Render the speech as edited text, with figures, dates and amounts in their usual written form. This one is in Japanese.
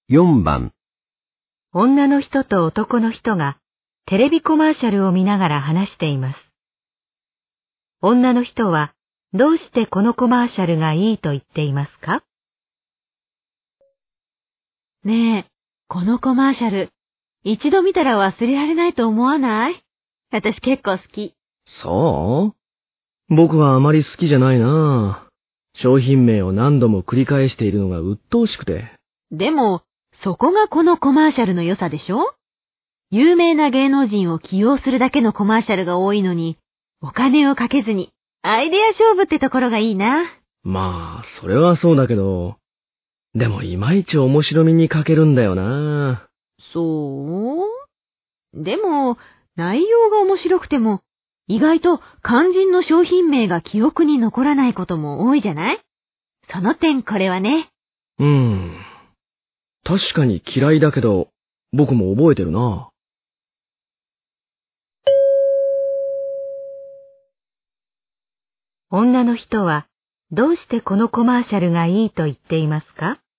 4番。 女の人と男の人がテレビコマーシャルを見ながら話しています。女の人はどうしてこのコマーシャルがいいと言っていますか？ ねえ、このコマーシャル、一度見たら忘れられないと思わない？私結構好き。 そう？僕はあまり好きじゃないな。商品名を何度も繰り返しているのが鬱陶しくて。 でも、そこがこのコマーシャルの良さでしょ？有名な芸能人を起用するだけのコマーシャルが多いのに、お金をかけずに、アイデア勝負ってところがいいな。 まあ、それはそうだけど、でもいまいち面白みに欠けるんだよな。 そう？でも、内容が面白くても、意外と肝心の商品名が記憶に残らないことも多いじゃない？その点これはね。 確かに嫌いだけど、僕も覚えてるな。 女の人はどうしてこのコマーシャルがいいと言っていますか？